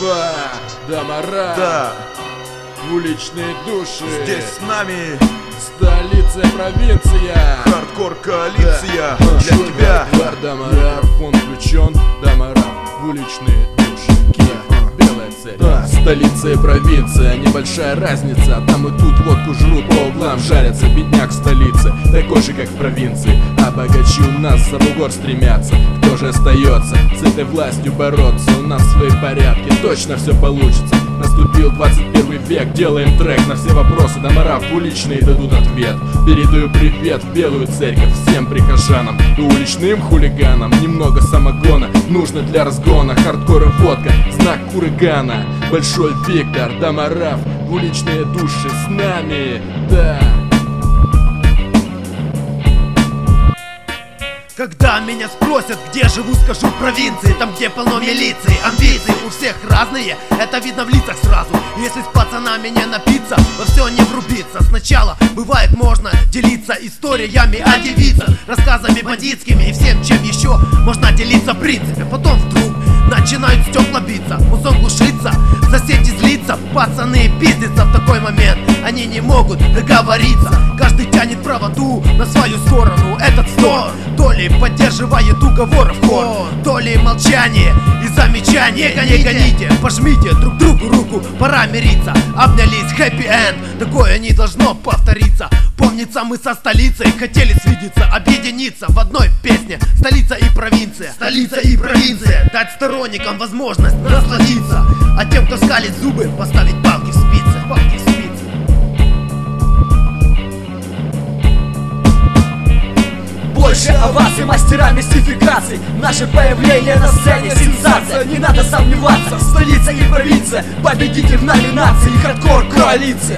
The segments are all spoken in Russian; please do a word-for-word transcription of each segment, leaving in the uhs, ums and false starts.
два, Дамара, Да, уличные души. здесь с нами Столица и провинция. хардкор коалиция Да. для тебя. Бар Дамара, фон включен. Дамара, уличные души. Киев, белая цель. Да. Столица и провинция, небольшая разница. Там и тут водку жрут, по углам жарятся. Бедняк в столице, такой же как в провинции. А богачи у нас за бугор стремятся. Кто же остается с этой властью бороться? У нас свои порядки, точно все получится. Наступил двадцать первый век, делаем трек на все вопросы. Дамара уличные дадут ответ. Передаю привет в белую церковь всем прихожанам и уличным хулиганам. Немного самогона нужно для разгона. Хардкор и водка, знак урагана. Большой Виктор, Дамара, уличные души с нами, да. Когда меня спросят, где живу, скажу в провинции. Там, где полно милиции, амбиции у всех разные, это видно в лицах сразу. Если с пацанами не напиться, во все не врубиться. Сначала, бывает, можно делиться историями о девицах, рассказами бандитскими и всем, чем еще можно делиться в принципе. Потом вдруг начинают стекла биться, музон глушится, соседи злится, пацаны пиздятся в такой момент. Они не могут договориться, каждый тянет правоту на свою сторону. Этот стор то ли поддерживает уговоров хор, то ли молчание и замечание. Не гоните, пожмите друг другу руку, пора мириться. Обнялись, хэппи-энд, такое не должно повториться. Помнится, мы со столицей хотели свидеться, объединиться в одной песне. Столица и провинция, столица и провинция. Дать сторонникам возможность насладиться, а тем, кто скалит зубы, поставить палки в спицы, палки в спицы. Больше о вас и мастера мистификаций. Наше появление на сцене сенсация. Не надо сомневаться, столица и провинция, победитель в номинации хардкор коалиция.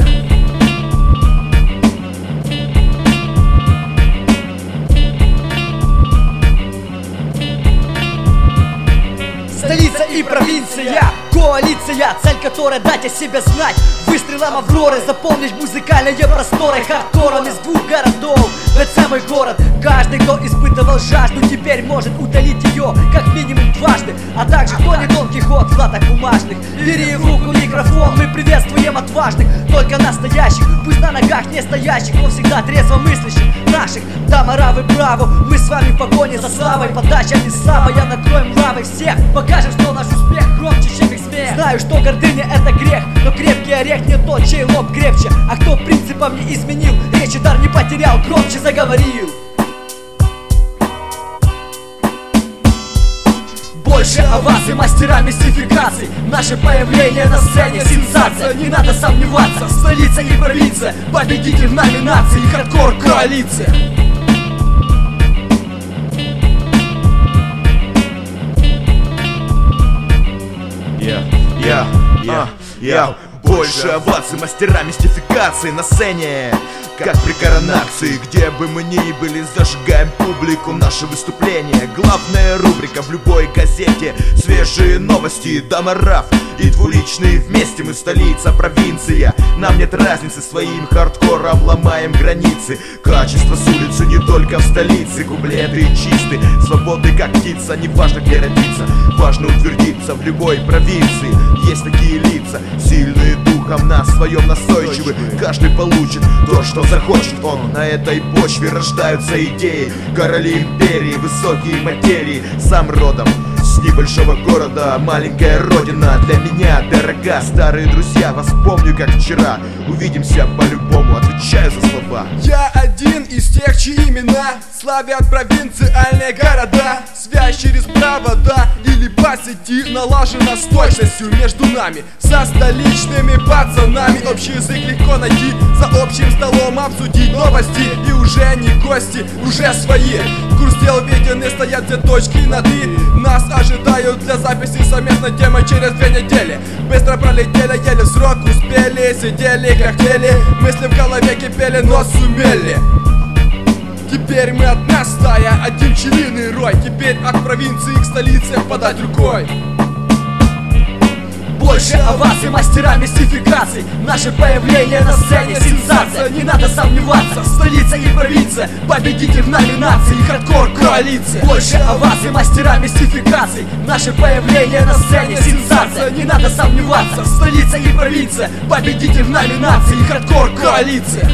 Столица и провинция, коалиция, цель которой дать о себе знать. Выстрелом Авроры заполнить музыкальные просторы. Хардкором из двух городов, это самый город. Каждый, кто испытывал жажду, теперь может утолить ее как минимум дважды. А также кто не Дон Кихот в латах бумажных. Бери в руку микрофон, мы приветствуем отважных, только настоящих, пусть на ногах не стоящих, но всегда трезво мыслящих. Наших Дамара, вы браво, мы с вами в погоне за славой. Подача не слабая, накроем лавой всех. Покажем, что наш успех громче, чем их смех. Знаю, что гордыня это грех, но крепкий орех не тот, чей лоб крепче. А кто принципом не изменил, речи дар не потерял, громче заговорил. Больше о вас и мастера мистификаций. Наше появление на сцене сенсация. Не надо сомневаться, столица и провинция, победитель в номинации хардкор коалиция. Я, я, я, я. Больше о вас и мастера мистификации на сцене, как при коронации. Где бы мы ни были, зажигаем публику. Наше выступление, главная рубрика в любой газете. Свежие новости, Дамара и двуличные вместе. Мы столица, провинция, нам нет разницы. Своим хардкором ломаем границы. Качество с улицы не только в столице. Куплеты чисты, свободны как птица. Не важно где родиться, важно утвердиться в любой провинции. Есть такие лица, сильные духом, на своем настойчивы. Каждый получит то, что захочет он. На этой почве рождаются идеи. Короли империи, высокие материи. Сам родом с небольшого города, маленькая родина для меня дорога. Старые друзья, вас помню как вчера. Увидимся по-любому, отвечаю за слова. Я один из тех, чьи имена славят провинциальные города. Связь через провода или по сети налажена с точностью между нами. Со столичными пацанами общий язык легко найти. За общим столом обсудить новости. И уже не гости, уже свои. Курс дел ведены, стоят все точки над «и». Нас ожидают для записи совместной темы через две недели. Быстро пролетели, еле срок успели. Сидели как тели, мысли в голове кипели, но сумели. Теперь мы одна стая, один пчелиный рой. Теперь от провинции к столице подать рукой. Больше о вас и мастера мистификаций. Наше появление на сцене сенсация. Не надо сомневаться, столица и провинция, победитель в номинации хардкор коалиция. Больше о вас и мастера мистификаций. Наше появление на сцене сенсация. Не надо сомневаться, столица и провинция, победитель в номинации хардкор коалиция.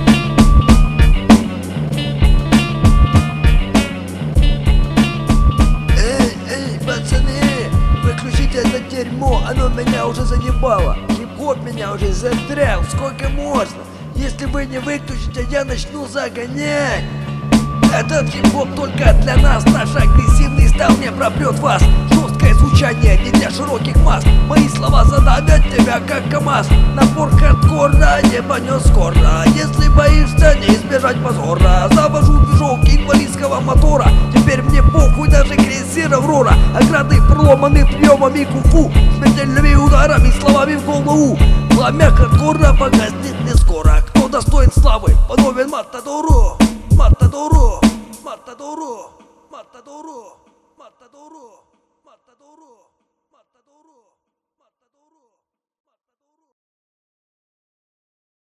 Эй, эй, пацаны, выключите это дерьмо, оно меня уже заебало. Хип-хоп меня уже застрял, сколько можно? Если вы не выключите, я начну загонять. Этот хип-хоп только для нас, наш агрессивный стайл не пропрет вас. Жесткое звучание не для широких масс. Мои слова задавят тебя как КамАЗ. Напор хардкора ебанет скоро. Если боишься не избежать позора, завожу движок инвалидского мотора. Теперь мне похуй даже крейсера Аврора. Ограды проломаны приемами кунг-фу, смертельными ударами, словами в голову. Пламя хардкора погаснет не скоро. Кто достоин славы, подобен Матадору. Matadoro, Matadoro, Matadoro, Matadoro.